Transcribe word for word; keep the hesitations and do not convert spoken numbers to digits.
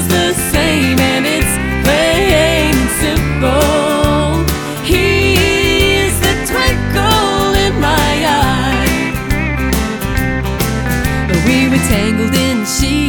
feels the same, and it's plain and simple. He is the twinkle in my eye. We were tangled in the sheets,